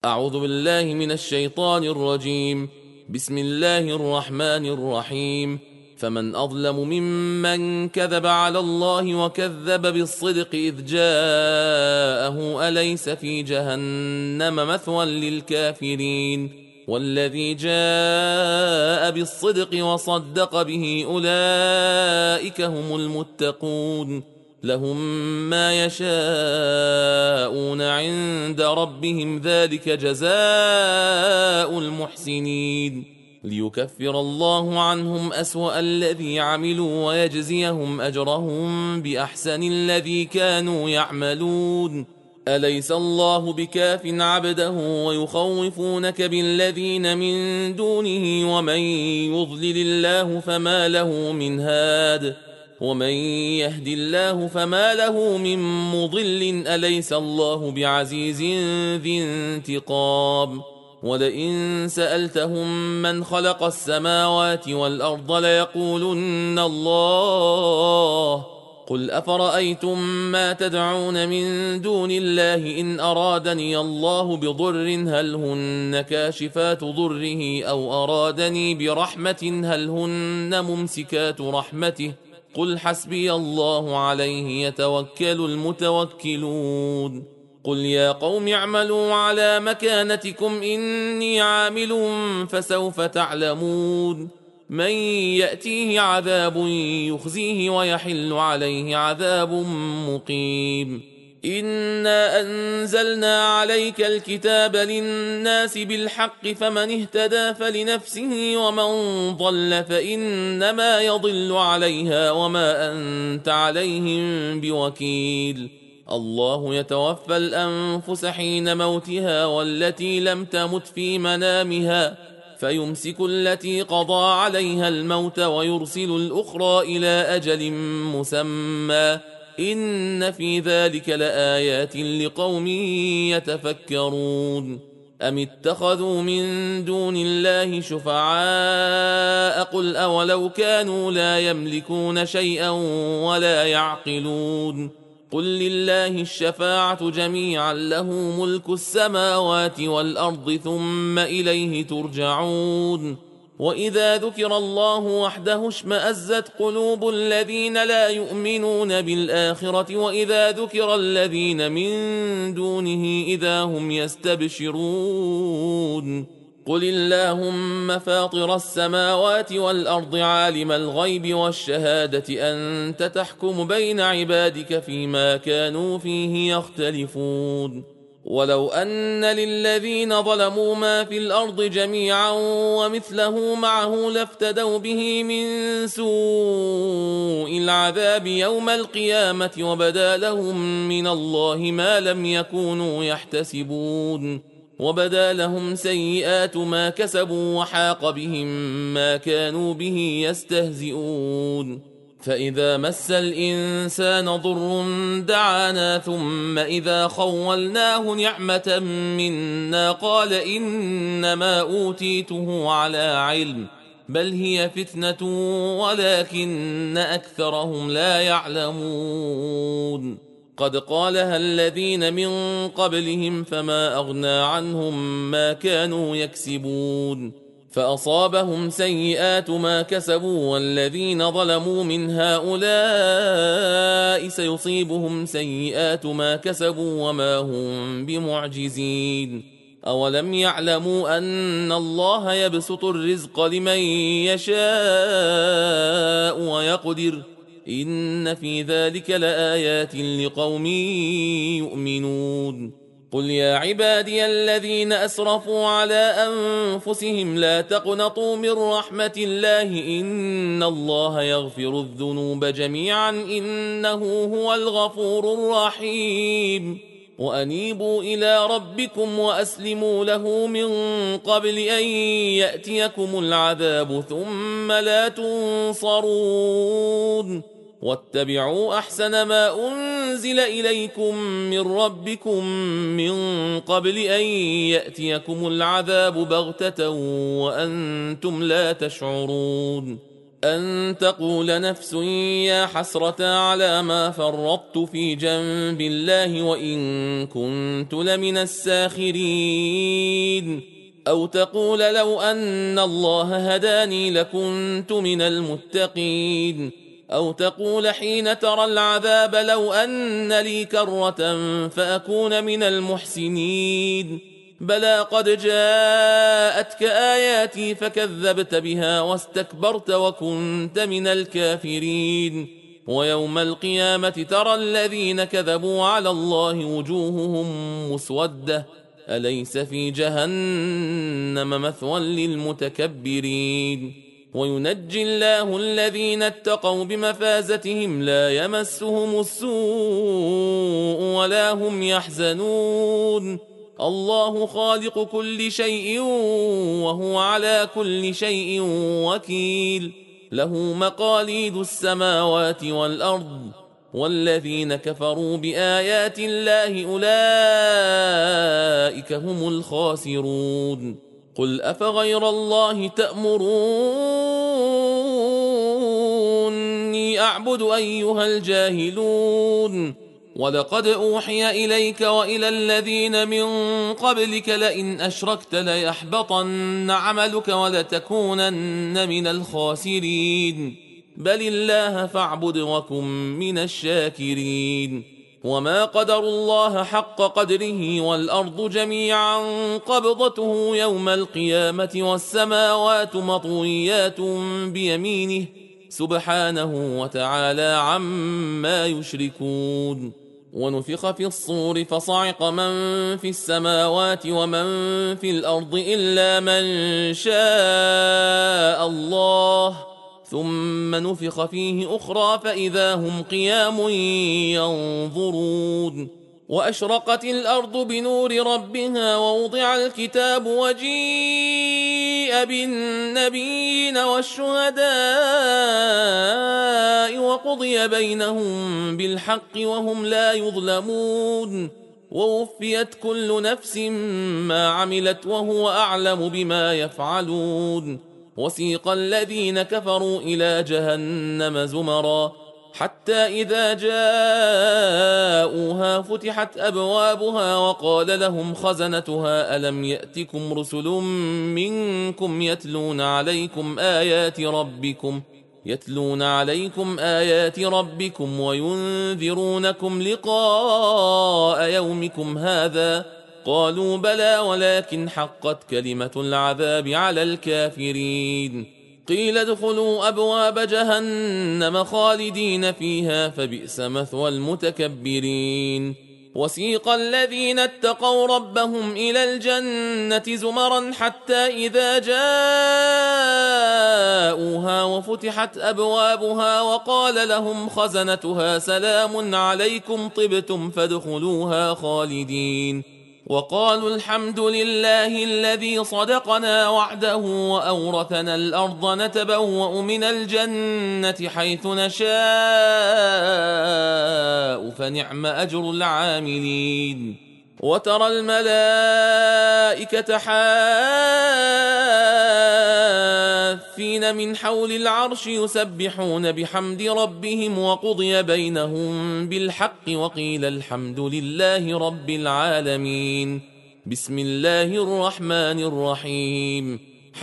أعوذ بالله من الشيطان الرجيم. بسم الله الرحمن الرحيم. فمن أظلم ممن كذب على الله وكذب بالصدق إذ جاءه أليس في جهنم مثوى للكافرين والذي جاء بالصدق وصدق به أولئك هم المتقون لهم ما يشاءون عند ربهم ذلك جزاء المحسنين ليكفر الله عنهم أسوأ الذي عملوا ويجزيهم أجرهم بأحسن الذي كانوا يعملون. أليس الله بكاف عبده ويخوفونك بالذين من دونه ومن يضلل الله فما له من هاد ومن يهد الله فما له من مضل أليس الله بعزيز ذي انتقام ولئن سألتهم من خلق السماوات والأرض ليقولن الله قل أفرأيتم ما تدعون من دون الله إن أرادني الله بضر هل هن كاشفات ضره أو أرادني برحمة هل هن ممسكات رحمته قل حسبي الله عليه يتوكل المتوكلون. قل يا قوم اعملوا على مكانتكم إني عامل فسوف تعلمون من يأتيه عذاب يخزيه ويحل عليه عذاب مقيم. إنا أنزلنا عليك الكتاب للناس بالحق فمن اهتدى فلنفسه ومن ضل فإنما يضل عليها وما أنت عليهم بوكيل. الله يتوفى الأنفس حين موتها والتي لم تمت في منامها فيمسك التي قضى عليها الموت ويرسل الأخرى إلى أجل مسمى إن في ذلك لآيات لقوم يتفكرون. أم اتخذوا من دون الله شفعاء قل أولو كانوا لا يملكون شيئا ولا يعقلون قل لله الشفاعة جميعا له ملك السماوات والأرض ثم إليه ترجعون. وإذا ذكر الله وحده اشمأزت قلوب الذين لا يؤمنون بالآخرة وإذا ذكر الذين من دونه إذا هم يستبشرون. قل اللهم فاطر السماوات والأرض عالم الغيب والشهادة أنت تحكم بين عبادك فيما كانوا فيه يختلفون. ولو أن للذين ظلموا ما في الأرض جميعا ومثله معه لافتدوا به من سوء العذاب يوم القيامة وبدا لهم من الله ما لم يكونوا يحتسبون وبدا لهم سيئات ما كسبوا وحاق بهم ما كانوا به يستهزئون. فإذا مس الإنسان ضر دعانا ثم إذا خولناه نعمة منا قال إنما أوتيته على علم بل هي فتنة ولكن أكثرهم لا يعلمون. قد قالها الذين من قبلهم فما أغنى عنهم ما كانوا يكسبون فأصابهم سيئات ما كسبوا والذين ظلموا من هؤلاء سيصيبهم سيئات ما كسبوا وما هم بمعجزين. أولم يعلموا أن الله يبسط الرزق لمن يشاء ويقدر إن في ذلك لآيات لقوم يؤمنون. قل يا عبادي الذين أسرفوا على أنفسهم لا تقنطوا من رحمة الله إن الله يغفر الذنوب جميعا إنه هو الغفور الرحيم. وأنيبوا إلى ربكم وأسلموا له من قبل أن يأتيكم العذاب ثم لا تنصرون. واتبعوا أحسن ما أنزل إليكم من ربكم من قبل أن يأتيكم العذاب بغتة وأنتم لا تشعرون. أن تقول نفس يا حسرة على ما فرطت في جنب الله وإن كنت لمن الساخرين، أو تقول لو أن الله هداني لكنت من المتقين، أو تقول حين ترى العذاب لو أن لي كرة فأكون من المحسنين. بلى قد جاءتك آياتي فكذبت بها واستكبرت وكنت من الكافرين. ويوم القيامة ترى الذين كذبوا على الله وجوههم مسودة أليس في جهنم مثوى للمتكبرين. وينجي الله الذين اتقوا بمفازتهم لا يمسهم السوء ولا هم يحزنون. الله خالق كل شيء وهو على كل شيء وكيل، له مقاليد السماوات والأرض، والذين كفروا بآيات الله أولئك هم الخاسرون. قل أفغير الله تأمروني أعبد أيها الجاهلون؟ ولقد أوحي إليك وإلى الذين من قبلك لئن أشركت ليحبطن عملك ولتكونن من الخاسرين. بل الله فاعبد وكن من الشاكرين. وما قدر الله حق قدره والأرض جميعا قبضته يوم القيامة والسماوات مطويات بيمينه سبحانه وتعالى عما يشركون. ونفخ في الصور فصعق من في السماوات ومن في الأرض إلا من شاء الله، ثم نفخ فيه أخرى فإذا هم قيام ينظرون. وأشرقت الأرض بنور ربها ووضع الكتاب وجيء بالنبيين والشهداء وقضي بينهم بالحق وهم لا يظلمون. ووفيت كل نفس ما عملت وهو أعلم بما يفعلون. وسيق الذين كفروا إلى جهنم زمرا حتى إذا جاءوها فتحت أبوابها وقال لهم خزنتها ألم يأتكم رسل منكم يتلون عليكم آيات ربكم وينذرونكم لقاء يومكم هذا؟ قالوا بلى ولكن حقت كلمة العذاب على الكافرين. قيل ادخلوا أبواب جهنم خالدين فيها فبئس مثوى المتكبرين. وسيق الذين اتقوا ربهم إلى الجنة زمرا حتى إذا جاءوها وفتحت أبوابها وقال لهم خزنتها سلام عليكم طبتم فادخلوها خالدين. وقالوا الحمد لله الذي صدقنا وعده وأورثنا الأرض نتبوأ من الجنة حيث نشاء فنعم أجر العاملين. وترى الملائكة حافين من حول العرش يسبحون بحمد ربهم وقضي بينهم بالحق وقيل الحمد لله رب العالمين. بسم الله الرحمن الرحيم.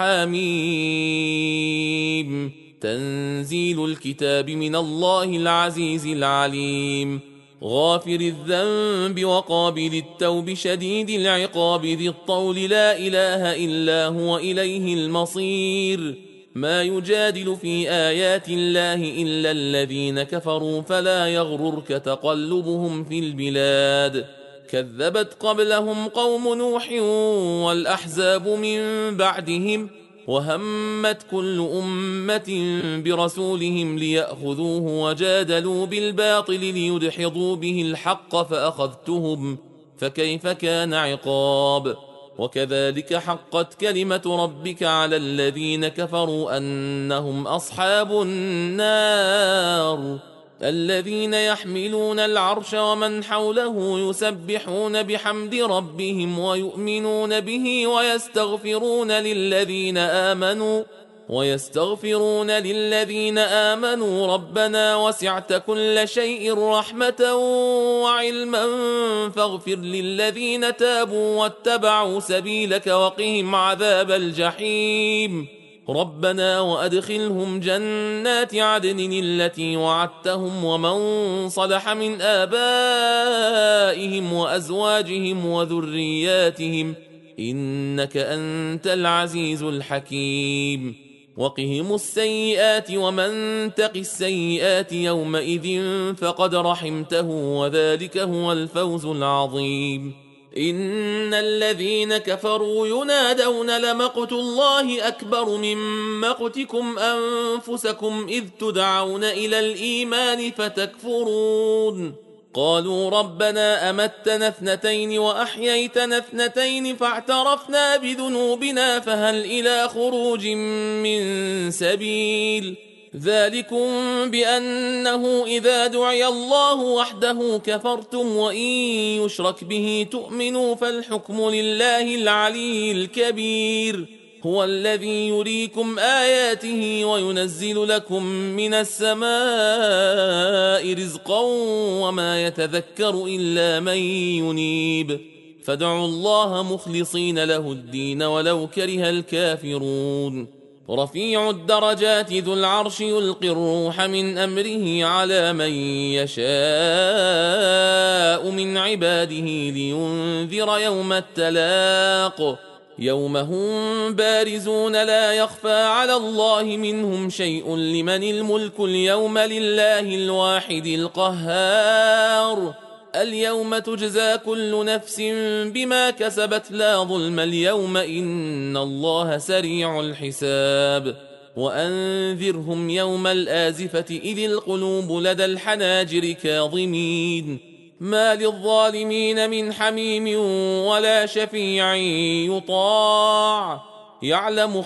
حميم. تنزيل الكتاب من الله العزيز العليم. غافر الذنب وقابل التوب شديد العقاب ذي الطول لا إله إلا هو إليه المصير. ما يجادل في آيات الله إلا الذين كفروا فلا يغررك تقلبهم في البلاد. كذبت قبلهم قوم نوح والأحزاب من بعدهم وهمت كل أمة برسولهم ليأخذوه وجادلوا بالباطل ليدحضوا به الحق فأخذتهم فكيف كان عقاب. وكذلك حقت كلمة ربك على الذين كفروا أنهم أصحاب النار. الذين يحملون العرش ومن حوله يسبحون بحمد ربهم ويؤمنون به ويستغفرون للذين آمنوا ويستغفرون للذين آمنوا ربنا وسعت كل شيء رحمة وعلما فاغفر للذين تابوا واتبعوا سبيلك وقهم عذاب الجحيم ربنا وأدخلهم جنات عدن التي وعدتهم ومن صلح من آبائهم وأزواجهم وذرياتهم إنك أنت العزيز الحكيم وقهم السيئات ومن تق السيئات يومئذ فقد رحمته وذلك هو الفوز العظيم إن الذين كفروا ينادون لمقت الله أكبر من مقتكم أنفسكم إذ تدعون إلى الإيمان فتكفرون قالوا ربنا أمتنا 2 وأحييتنا 2 فاعترفنا بذنوبنا فهل إلى خروج من سبيل ذلكم بأنه إذا دعي الله وحده كفرتم وإن يشرك به تؤمنوا فالحكم لله العلي الكبير هو الذي يريكم آياته وينزل لكم من السماء رزقا وما يتذكر إلا من ينيب فادعوا الله مخلصين له الدين ولو كره الكافرون رفيع الدرجات ذو العرش يلقي الروح من أمره على من يشاء من عباده لينذر يوم التلاق يوم هم بارزون لا يخفى على الله منهم شيء لمن الملك اليوم لله الواحد القهار اليوم تجزى كل نفس بما كسبت لا ظلم اليوم إن الله سريع الحساب وأنذرهم يوم الآزفة إذ القلوب لدى الحناجر كاظمين ما للظالمين من حميم ولا شفيع يطاع يعلم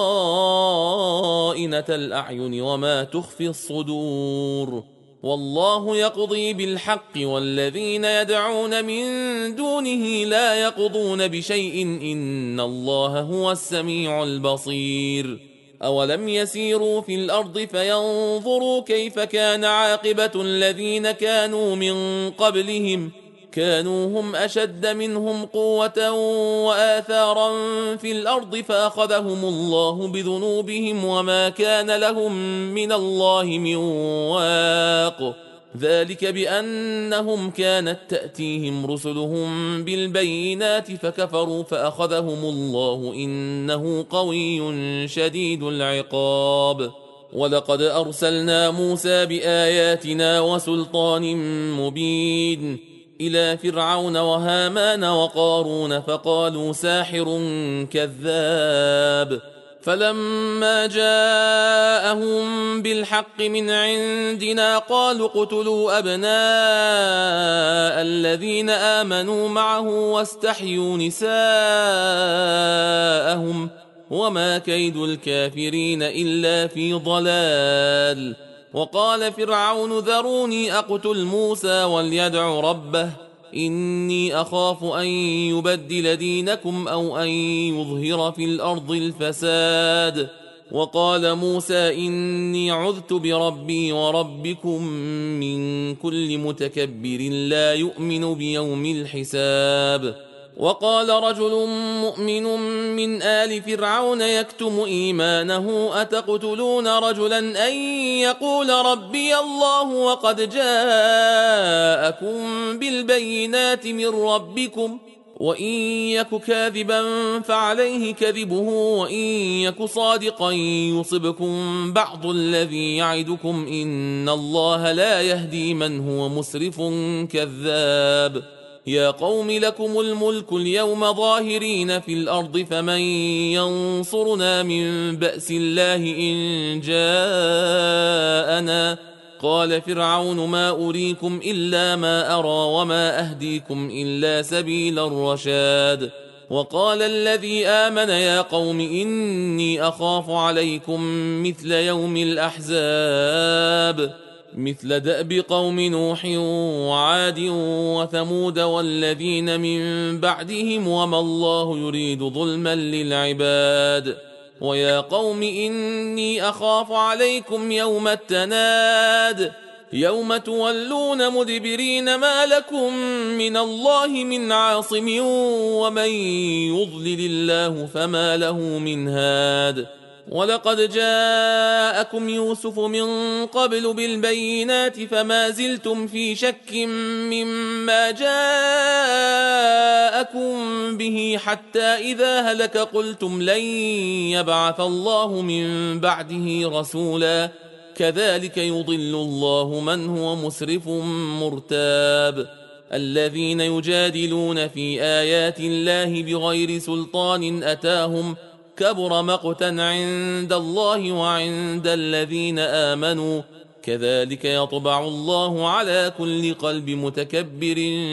خائنة الأعين وما تخفي الصدور والله يقضي بالحق والذين يدعون من دونه لا يقضون بشيء إن الله هو السميع البصير أولم يسيروا في الأرض فينظروا كيف كان عاقبة الذين كانوا من قبلهم كانوا هم أشد منهم قوة وآثارا في الأرض فأخذهم الله بذنوبهم وما كان لهم من الله من واق ذلك بأنهم كانت تأتيهم رسلهم بالبينات فكفروا فأخذهم الله إنه قوي شديد العقاب ولقد أرسلنا موسى بآياتنا وسلطان مبين إلى فرعون وهامان وقارون فقالوا ساحر كذاب فلما جاءهم بالحق من عندنا قالوا اقتلوا أبناء الذين آمنوا معه واستحيوا نساءهم وما كيد الكافرين إلا في ضلال وقال فرعون ذروني أقتل موسى وليدع ربه إني أخاف أن يبدل دينكم أو أن يظهر في الأرض الفساد وقال موسى إني عذت بربي وربكم من كل متكبر لا يؤمن بيوم الحساب وقال رجل مؤمن من آل فرعون يكتم إيمانه أتقتلون رجلا أن يقول ربي الله وقد جاءكم بالبينات من ربكم وإن يك كاذبا فعليه كذبه وإن يك صادقا يصبكم بعض الذي يعدكم إن الله لا يهدي من هو مسرف كذاب يا قوم لكم الملك اليوم ظاهرين في الأرض فمن ينصرنا من بأس الله إن جاءنا قال فرعون ما أريكم إلا ما أرى وما أهديكم إلا سبيل الرشاد وقال الذي آمن يا قوم إني أخاف عليكم مثل يوم الأحزاب مثل دأب قوم نوح وعاد وثمود والذين من بعدهم وما الله يريد ظلما للعباد ويا قوم إني أخاف عليكم يوم التناد يوم تولون مدبرين ما لكم من الله من عاصم ومن يضلل الله فما له من هاد ولقد جاءكم يوسف من قبل بالبينات فما زلتم في شك مما جاءكم به حتى إذا هلك قلتم لن يبعث الله من بعده رسولا كذلك يضل الله من هو مسرف مرتاب الذين يجادلون في آيات الله بغير سلطان أتاهم كبر مقتا عند الله وعند الذين آمنوا كذلك يطبع الله على كل قلب متكبر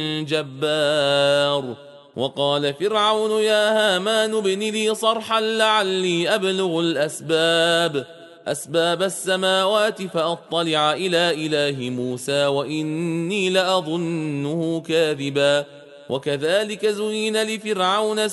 جبار وقال فرعون يا هامان ابن لي صرحا لعلي أبلغ أسباب السماوات فأطلع إلى إله موسى وإني لأظنه كاذبا وكذلك زين لفرعون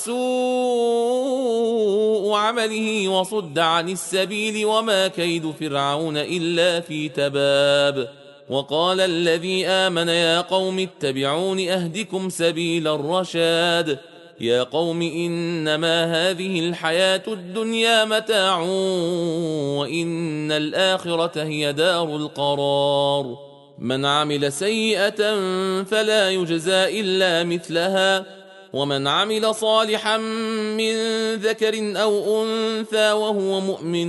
سوء عمله وصد عن السبيل وما كيد فرعون إلا في تباب وقال الذي آمن يا قوم اتبعون أهدكم سبيل الرشاد يا قوم إنما هذه الحياة الدنيا متاع وإن الآخرة هي دار القرار من عمل سيئة فلا يجزى إلا مثلها ومن عمل صالحا من ذكر أو أنثى وهو مؤمن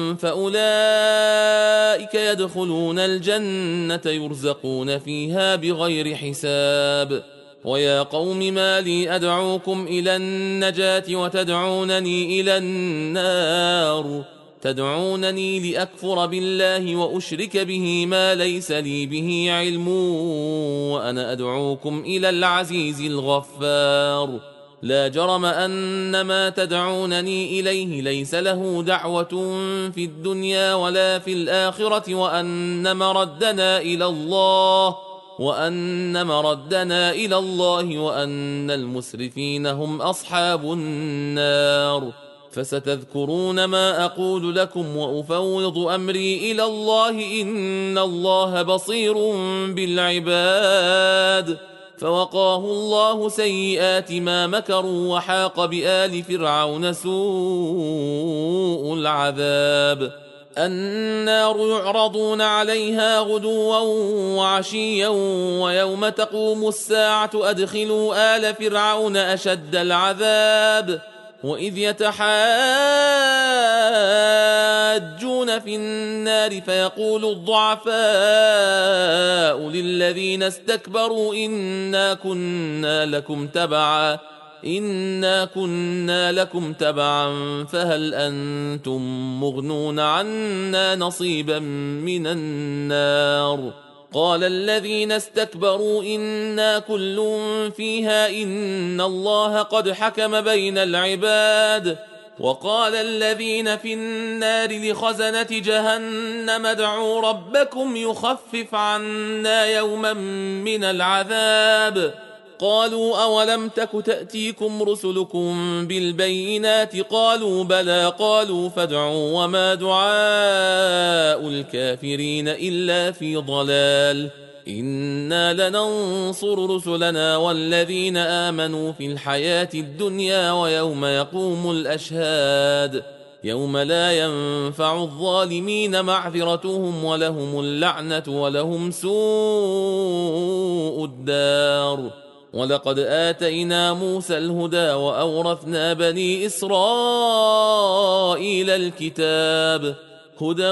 فأولئك يدخلون الجنة يرزقون فيها بغير حساب ويا قوم ما لي أدعوكم إلى النجاة وتدعونني إلى النار تدعونني لأكفر بالله وأشرك به ما ليس لي به علم وأنا أدعوكم إلى العزيز الغفار لا جرم أن ما تدعونني إليه ليس له دعوة في الدنيا ولا في الآخرة وأن مردنا إلى الله وأن المسرفين هم أصحاب النار فستذكرون ما أقول لكم وأفوض أمري إلى الله إن الله بصير بالعباد فوقاه الله سيئات ما مكروا وحاق بآل فرعون سوء العذاب النار يعرضون عليها غدوا وعشيا ويوم تقوم الساعة أدخلوا آل فرعون أشد العذاب وإذ يتحاجون في النار فيقول الضعفاء للذين استكبروا إنا كنا لكم تبعا فهل أنتم مغنون عنا نصيبا من النار قال الذين استكبروا إنا كل فيها إن الله قد حكم بين العباد وقال الذين في النار لخزنة جهنم ادعوا ربكم يخفف عنا يوما من العذاب قالوا أولم تك تأتيكم رسلكم بالبينات قالوا بلى قالوا فادعوا وما دعاء الكافرين إلا في ضلال إنا لننصر رسلنا والذين آمنوا في الحياة الدنيا ويوم يقوم الأشهاد يوم لا ينفع الظالمين معذرتهم ولهم اللعنة ولهم سوء الدار ولقد آتينا موسى الهدى وأورثنا بني إسرائيل الكتاب هدى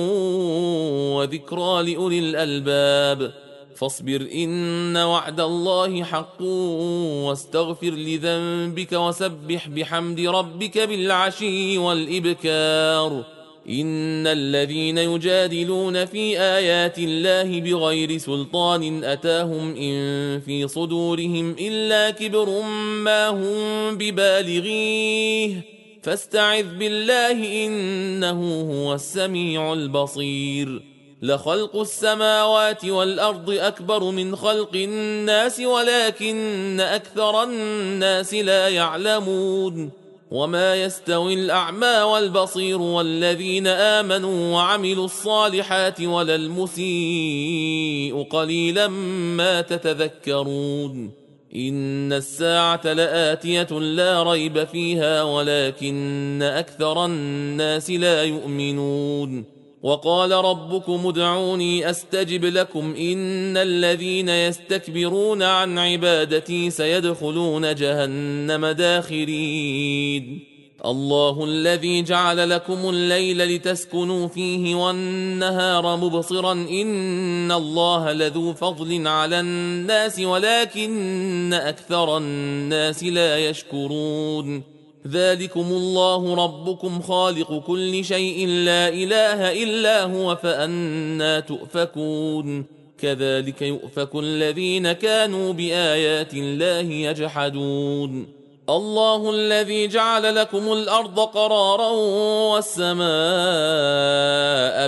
وذكرى لأولي الألباب فاصبر إن وعد الله حق واستغفر لذنبك وسبح بحمد ربك بالعشي والإبكار إن الذين يجادلون في آيات الله بغير سلطان أتاهم إن في صدورهم إلا كبر ما هم ببالغيه فاستعذ بالله إنه هو السميع البصير لخلق السماوات والأرض أكبر من خلق الناس ولكن أكثر الناس لا يعلمون وما يستوي الأعمى والبصير والذين آمنوا وعملوا الصالحات ولا المسيء قليلا ما تتذكرون إن الساعة لآتية لا ريب فيها ولكن أكثر الناس لا يؤمنون وقال ربكم ادعوني أستجب لكم إن الذين يستكبرون عن عبادتي سيدخلون جهنم داخرين الله الذي جعل لكم الليل لتسكنوا فيه والنهار مبصرا إن الله لذو فضل على الناس ولكن أكثر الناس لا يشكرون ذلكم الله ربكم خالق كل شيء لا إله إلا هو فأنى تؤفكون كذلك يؤفك الذين كانوا بآيات الله يجحدون الله الذي جعل لكم الأرض قرارا والسماء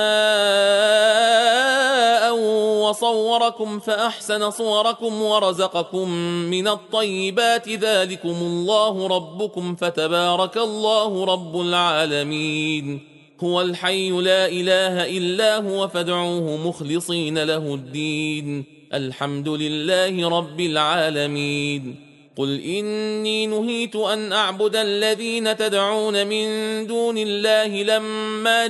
بناء وصوركم فأحسن صوركم ورزقكم من الطيبات ذلكم الله ربكم فتبارك الله رب العالمين هو الحي لا إله إلا هو فادعوه مخلصين له الدين الحمد لله رب العالمين قل إني نهيت أن أعبد الذين تدعون من دون الله لما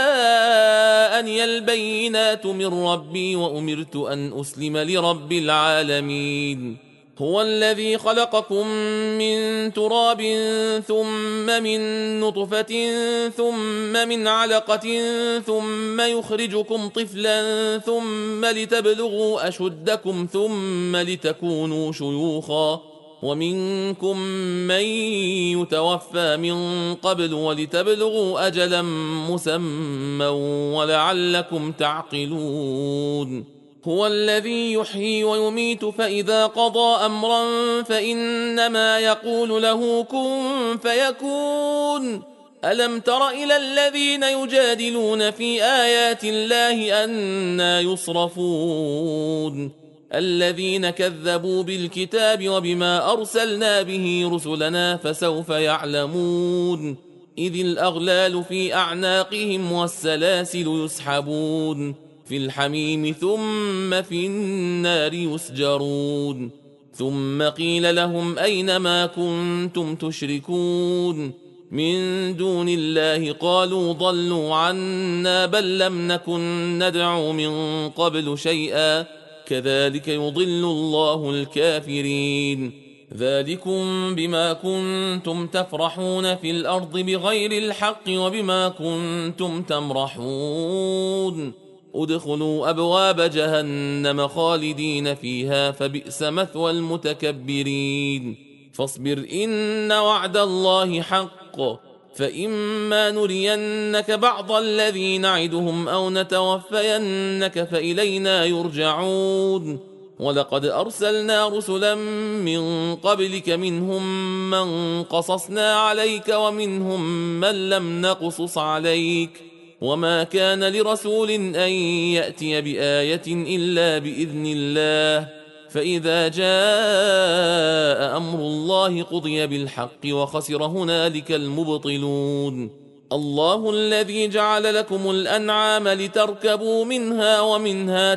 جاءني البينات من ربي وأمرت أن أسلم لرب العالمين هو الذي خلقكم من تراب ثم من نطفة ثم من علقة ثم يخرجكم طفلا ثم لتبلغوا أشدكم ثم لتكونوا شيوخا ومنكم من يتوفى من قبل ولتبلغوا أجلا مسمى ولعلكم تعقلون هو الذي يحيي ويميت فإذا قضى أمرا فإنما يقول له كن فيكون ألم تر إلى الذين يجادلون في آيات الله أنى يصرفون الذين كذبوا بالكتاب وبما أرسلنا به رسلنا فسوف يعلمون إذ الأغلال في أعناقهم والسلاسل يسحبون في الحميم ثم في النار يسجرون ثم قيل لهم أين ما كنتم تشركون من دون الله قالوا ضلوا عنا بل لم نكن ندعو من قبل شيئا كذلك يضل الله الكافرين ذلكم بما كنتم تفرحون في الأرض بغير الحق وبما كنتم تمرحون ادخلوا أبواب جهنم خالدين فيها فبئس مثوى المتكبرين فاصبر إن وعد الله حق فإما نرينك بعض الذي نعدهم أو نتوفينك فإلينا يرجعون ولقد أرسلنا رسلا من قبلك منهم من قصصنا عليك ومنهم من لم نقصص عليك وما كان لرسول أن يأتي بآية إلا بإذن الله فإذا جاء أمر الله قضي بالحق وخسر هنالك المبطلون الله الذي جعل لكم الأنعام لتركبوا منها ومنها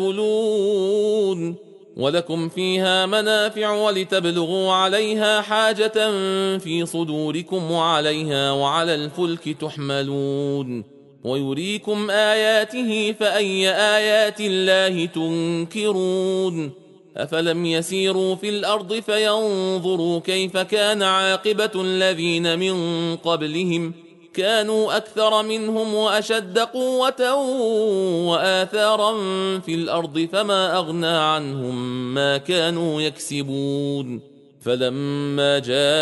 تأكلون ولكم فيها منافع ولتبلغوا عليها حاجة في صدوركم وعليها وعلى الفلك تحملون ويريكم آياته فأي آيات الله تنكرون أفلم يسيروا في الأرض فينظروا كيف كان عاقبة الذين من قبلهم كانوا أكثر منهم وأشد قوة وآثارا في الأرض فما أغنى عنهم ما كانوا يكسبون فلما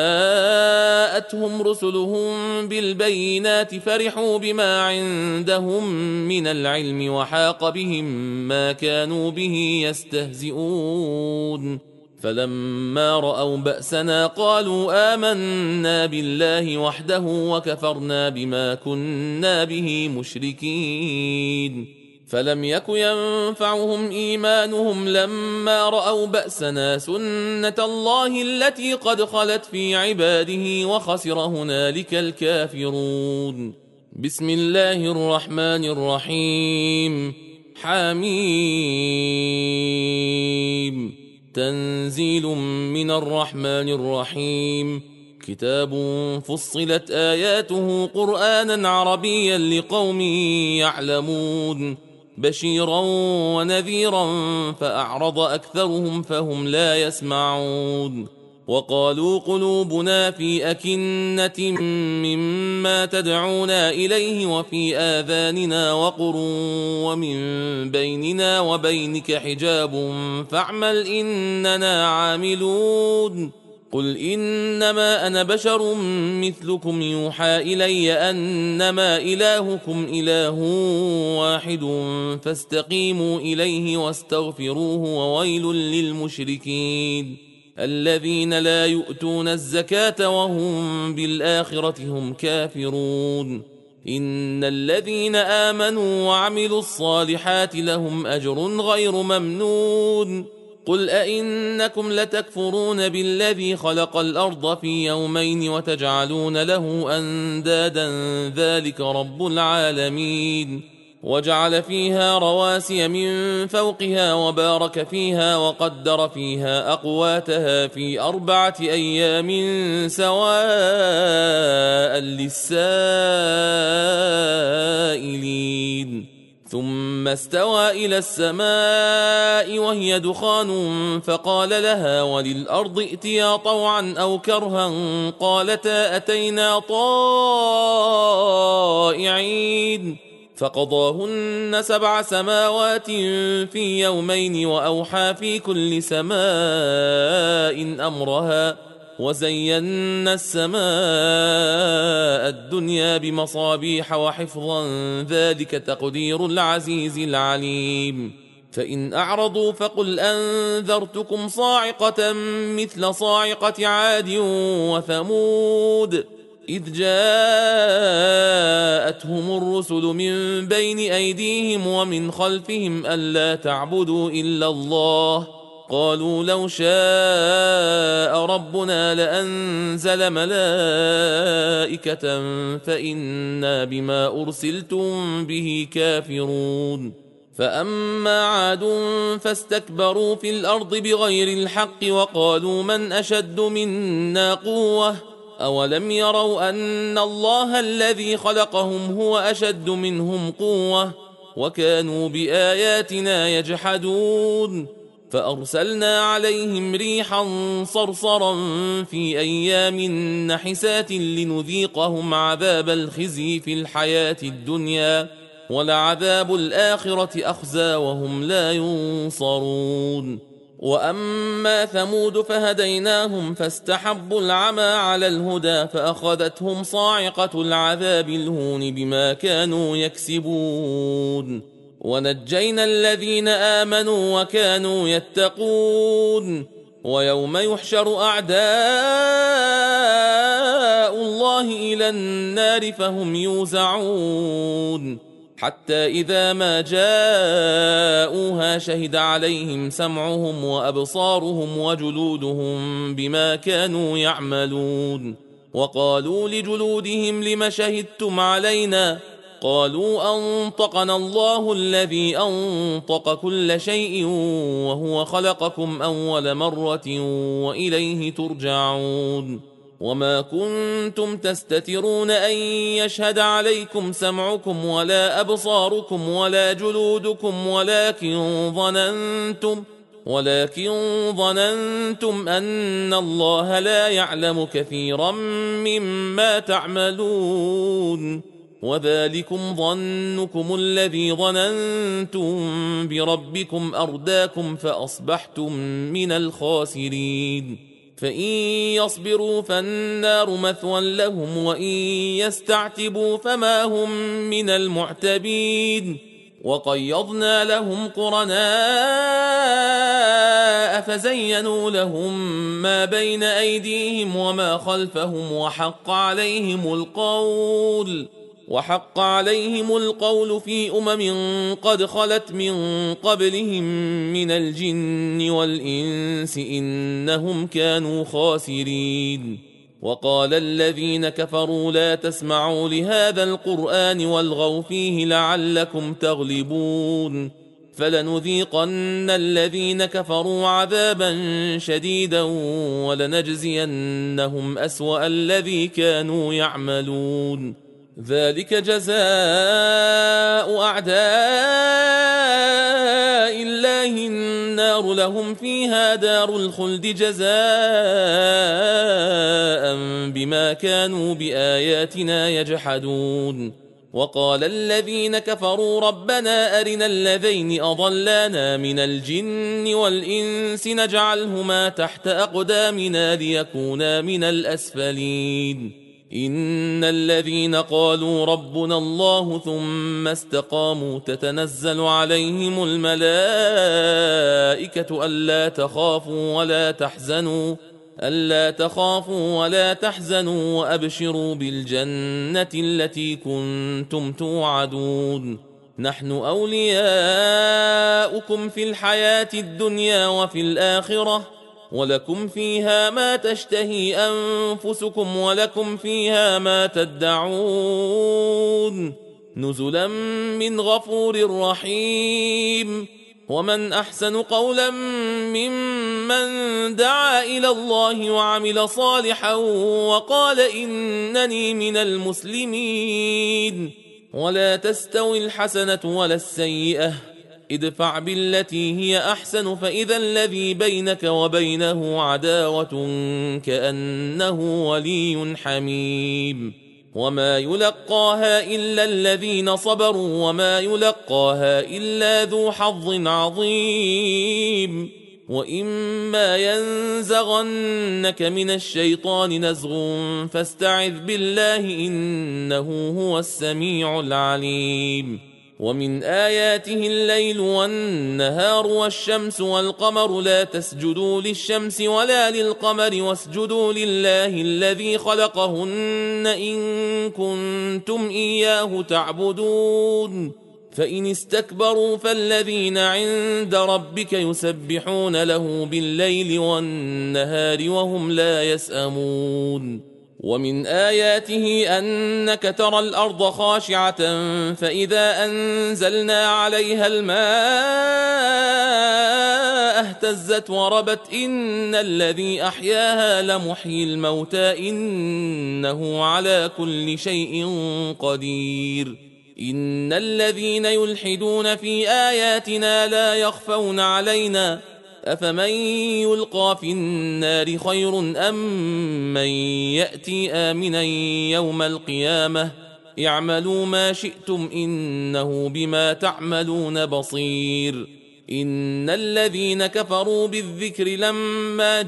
جاءتهم رسلهم بالبينات فرحوا بما عندهم من العلم وحاق بهم ما كانوا به يستهزئون فلما رأوا بأسنا قالوا آمنا بالله وحده وكفرنا بما كنا به مشركين فلم يك ينفعهم إيمانهم لما رأوا بأسنا سنة الله التي قد خلت في عباده وخسر هنالك الكافرون. بسم الله الرحمن الرحيم. حميم. تنزيل من الرحمن الرحيم. كتاب فصلت آياته قرآنا عربيا لقوم يعلمون، بشيرا ونذيرا فأعرض أكثرهم فهم لا يسمعون. وقالوا قلوبنا في أكنة مما تدعونا إليه وفي آذاننا وقر ومن بيننا وبينك حجاب فاعمل إننا عاملون. قل إنما أنا بشر مثلكم يوحى إلي أنما إلهكم إله واحد فاستقيموا إليه واستغفروه وويل للمشركين الذين لا يؤتون الزكاة وهم بالآخرة هم كافرون. إن الذين آمنوا وعملوا الصالحات لهم أجر غير ممنون. قل أئنكم لتكفرون بالذي خلق الأرض في يومين وتجعلون له أندادا ذلك رب العالمين. وجعل فيها رواسي من فوقها وبارك فيها وقدر فيها أقواتها في 4 أيام سواء للسائلين. ثم استوى إلى السماء وهي دخان فقال لها وللأرض ائتيا طوعا أو كرها قالتا أتينا طائعين. فقضاهن 7 سماوات في يومين وأوحى في كل سماء أمرها وزينا السماء الدنيا بمصابيح وحفظا ذلك تقدير العزيز العليم. فإن أعرضوا فقل أنذرتكم صاعقة مثل صاعقة عاد وثمود إذ جاءتهم الرسل من بين أيديهم ومن خلفهم ألا تعبدوا إلا الله قالوا لو شاء ربنا لأنزل ملائكة فإنا بما أرسلتم به كافرون. فأما عاد فاستكبروا في الأرض بغير الحق وقالوا من أشد منا قوة أولم يروا أن الله الذي خلقهم هو أشد منهم قوة وكانوا بآياتنا يجحدون. فأرسلنا عليهم ريحا صرصرا في أيام نحسات لنذيقهم عذاب الخزي في الحياة الدنيا ولعذاب الآخرة أخزى وهم لا ينصرون. وأما ثمود فهديناهم فاستحبوا العمى على الهدى فأخذتهم صاعقة العذاب الهون بما كانوا يكسبون. ونجينا الذين آمنوا وكانوا يتقون. ويوم يحشر أعداء الله إلى النار فهم يوزعون حتى إذا ما جاءوها شهد عليهم سمعهم وأبصارهم وجلودهم بما كانوا يعملون. وقالوا لجلودهم لم شهدتم علينا قالوا أنطقنا الله الذي أنطق كل شيء وهو خلقكم أول مرة وإليه ترجعون. وما كنتم تستترون أن يشهد عليكم سمعكم ولا أبصاركم ولا جلودكم ولكن ظننتم أن الله لا يعلم كثيرا مما تعملون. وذلكم ظنكم الذي ظننتم بربكم أرداكم فأصبحتم من الخاسرين. فإن يصبروا فالنار مثوى لهم وإن يستعتبوا فما هم من المعتبين. وقيضنا لهم قرناء فزينوا لهم ما بين أيديهم وما خلفهم وحق عليهم القول وحق عليهم القول في قد خلت من قبلهم من الجن والإنس إنهم كانوا خاسرين. وقال الذين كفروا لا تسمعوا لهذا القرآن والغوا فيه لعلكم تغلبون فلنذيقن الذين كفروا عذابا شديدا ولنجزينهم أسوأ الذي كانوا يعملون. ذلك جزاء أعداء الله النار لهم فيها دار الخلد جزاء بما كانوا بآياتنا يجحدون. وقال الذين كفروا ربنا أرنا الذين أضلانا من الجن والإنس نجعلهما تحت أقدامنا ليكونا من الأسفلين. إن الذين قالوا ربنا الله ثم استقاموا تتنزل عليهم الملائكة ألا تخافوا ولا تحزنوا وأبشروا بالجنة التي كنتم توعدون. نحن أولياؤكم في الحياة الدنيا وفي الآخرة ولكم فيها ما تشتهي أنفسكم ولكم فيها ما تدعون نزلا من غفور رحيم. ومن أحسن قولا ممن دعا إلى الله وعمل صالحا وقال إنني من المسلمين. ولا تستوي الحسنة ولا السيئة ادفع بالتي هي أحسن فإذا الذي بينك وبينه عداوة كأنه ولي حميم. وما يلقاها إلا الذين صبروا وما يلقاها إلا ذو حظ عظيم. وإما ينزغنك من الشيطان نزغ فاستعذ بالله إنه هو السميع العليم. ومن آياته الليل والنهار والشمس والقمر لا تسجدوا للشمس ولا للقمر واسجدوا لله الذي خلقهن إن كنتم إياه تعبدون. فإن استكبروا فالذين عند ربك يسبحون له بالليل والنهار وهم لا يسأمون. ومن آياته أنك ترى الأرض خاشعة فإذا أنزلنا عليها الماء اهتزت وربت إن الذي أحياها لمحيي الموتى إنه على كل شيء قدير. إن الذين يلحدون في آياتنا لا يخفون علينا أفمن يلقى في النار خير أم من يأتي آمنا يوم القيامة اعملوا ما شئتم إنه بما تعملون بصير. إن الذين كفروا بالذكر لما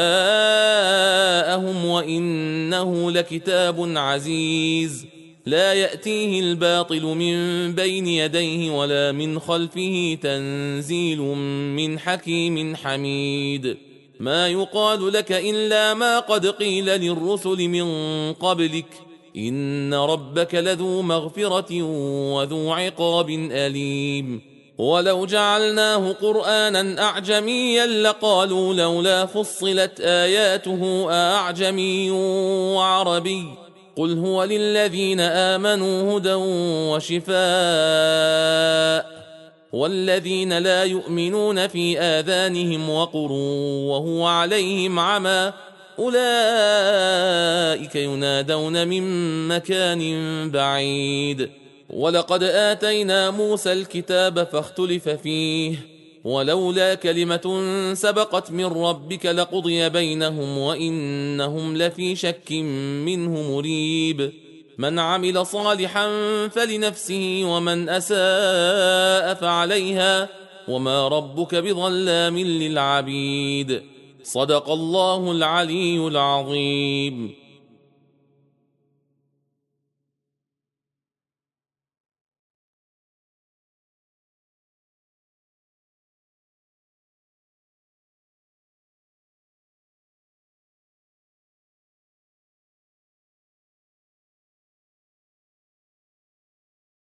جاءهم وإنه لكتاب عزيز لا يأتيه الباطل من بين يديه ولا من خلفه تنزيل من حكيم حميد. ما يقال لك إلا ما قد قيل للرسل من قبلك إن ربك لذو مغفرة وذو عقاب أليم. ولو جعلناه قرآنا أعجميا لقالوا لولا فصلت آياته أعجمي وعربي قل هو للذين آمنوا هدى وشفاء والذين لا يؤمنون في آذانهم وقر وهو عليهم عمى أولئك ينادون من مكان بعيد. ولقد آتينا موسى الكتاب فاختلف فيه ولولا كلمة سبقت من ربك لقضي بينهم وإنهم لفي شك منه مريب. من عمل صالحا فلنفسه ومن أساء فعليها وما ربك بظلام للعبيد. صدق الله العلي العظيم.